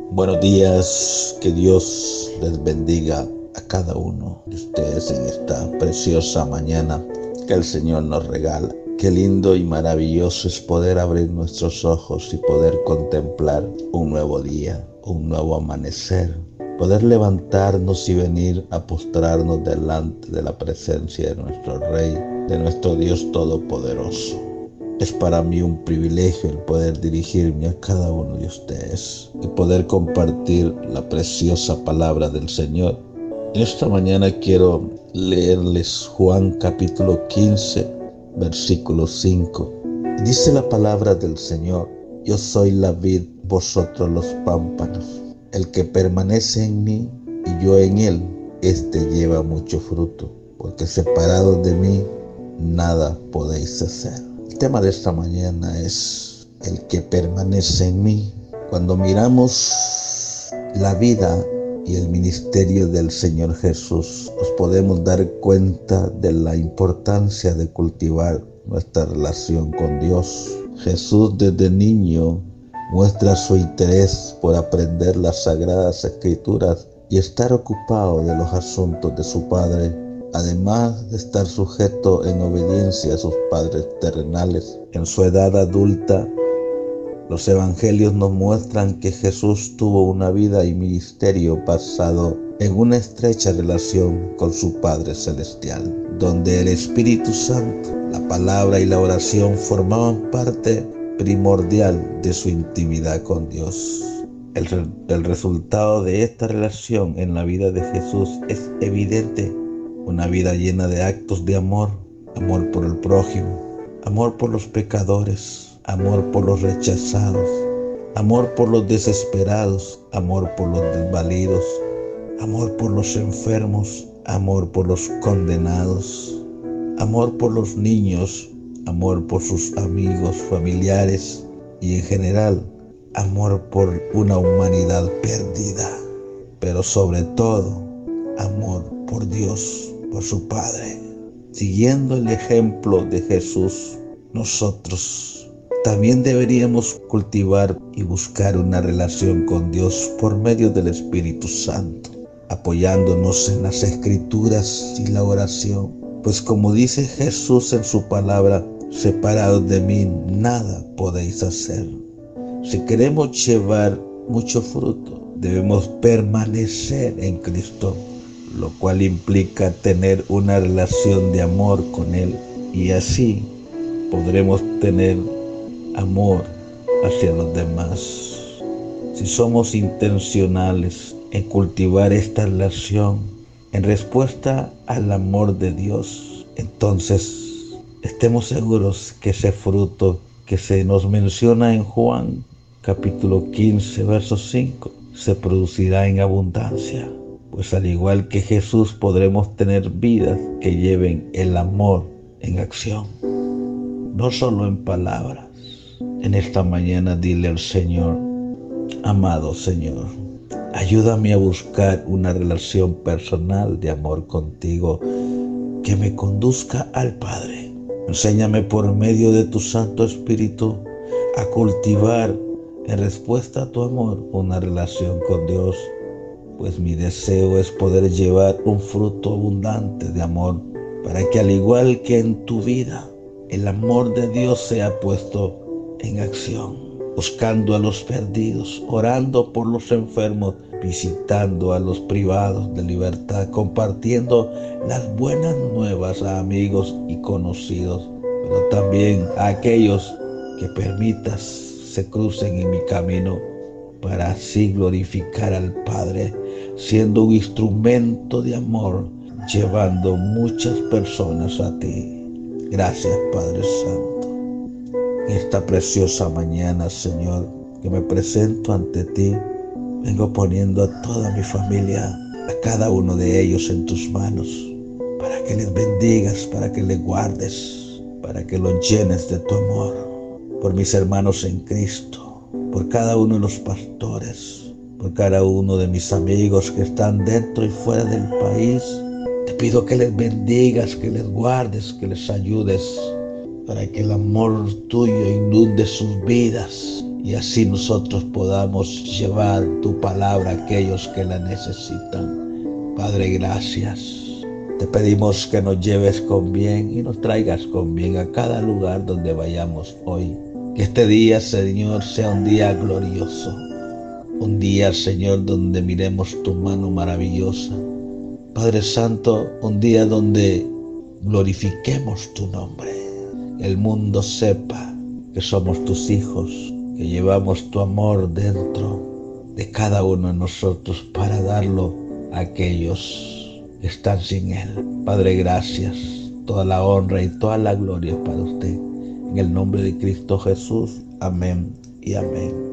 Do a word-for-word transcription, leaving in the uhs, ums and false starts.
Buenos días, que Dios les bendiga a cada uno de ustedes en esta preciosa mañana que el Señor nos regala. Qué lindo y maravilloso es poder abrir nuestros ojos y poder contemplar un nuevo día, un nuevo amanecer, poder levantarnos y venir a postrarnos delante de la presencia de nuestro Rey, de nuestro Dios Todopoderoso. Es para mí un privilegio el poder dirigirme a cada uno de ustedes y poder compartir la preciosa palabra del Señor. Esta mañana quiero leerles Juan capítulo quince, versículo cinco. Dice la palabra del Señor: yo soy la vid, vosotros los pámpanos. El que permanece en mí y yo en él, éste lleva mucho fruto, porque separados de mí nada podéis hacer. El tema de esta mañana es el que permanece en mí. Cuando miramos la vida y el ministerio del Señor Jesús, nos podemos dar cuenta de la importancia de cultivar nuestra relación con Dios. Jesús desde niño muestra su interés por aprender las sagradas escrituras y estar ocupado de los asuntos de su Padre, además de estar sujeto en obediencia a sus padres terrenales. En su edad adulta, los evangelios nos muestran que Jesús tuvo una vida y ministerio basado en una estrecha relación con su Padre Celestial, donde el Espíritu Santo, la palabra y la oración formaban parte primordial de su intimidad con Dios. El, el resultado de esta relación en la vida de Jesús es evidente: una vida llena de actos de amor, amor por el prójimo, amor por los pecadores, amor por los rechazados, amor por los desesperados, amor por los desvalidos, amor por los enfermos, amor por los condenados, amor por los niños, amor por sus amigos, familiares y en general, amor por una humanidad perdida, pero sobre todo, amor por Dios, por su Padre. Siguiendo el ejemplo de Jesús, nosotros también deberíamos cultivar y buscar una relación con Dios por medio del Espíritu Santo, apoyándonos en las Escrituras y la oración. Pues como dice Jesús en su palabra, separados de mí nada podéis hacer. Si queremos llevar mucho fruto, debemos permanecer en Cristo, lo cual implica tener una relación de amor con Él, y así podremos tener amor hacia los demás. Si somos intencionales en cultivar esta relación en respuesta al amor de Dios, entonces estemos seguros que ese fruto que se nos menciona en Juan capítulo quince, verso cinco, se producirá en abundancia. Pues al igual que Jesús podremos tener vidas que lleven el amor en acción, no solo en palabras. En esta mañana dile al Señor: amado Señor, ayúdame a buscar una relación personal de amor contigo que me conduzca al Padre. Enséñame por medio de tu Santo Espíritu a cultivar en respuesta a tu amor una relación con Dios, pues mi deseo es poder llevar un fruto abundante de amor, para que al igual que en tu vida, el amor de Dios sea puesto en acción, buscando a los perdidos, orando por los enfermos, visitando a los privados de libertad, compartiendo las buenas nuevas a amigos y conocidos, pero también a aquellos que permitas se crucen en mi camino, para así glorificar al Padre, siendo un instrumento de amor, llevando muchas personas a ti. Gracias, Padre Santo. En esta preciosa mañana, Señor, que me presento ante ti, vengo poniendo a toda mi familia, a cada uno de ellos en tus manos, para que les bendigas, para que les guardes, para que los llenes de tu amor. Por mis hermanos en Cristo, por cada uno de los pastores, por cada uno de mis amigos que están dentro y fuera del país. Te pido que les bendigas, que les guardes, que les ayudes, para que el amor tuyo inunde sus vidas y así nosotros podamos llevar tu palabra a aquellos que la necesitan. Padre, gracias. Te pedimos que nos lleves con bien y nos traigas con bien a cada lugar donde vayamos hoy. Que este día, Señor, sea un día glorioso. Un día, Señor, donde miremos tu mano maravillosa. Padre Santo, un día donde glorifiquemos tu nombre. El mundo sepa que somos tus hijos, que llevamos tu amor dentro de cada uno de nosotros para darlo a aquellos que están sin él. Padre, gracias. Toda la honra y toda la gloria es para usted. En el nombre de Cristo Jesús. Amén y amén.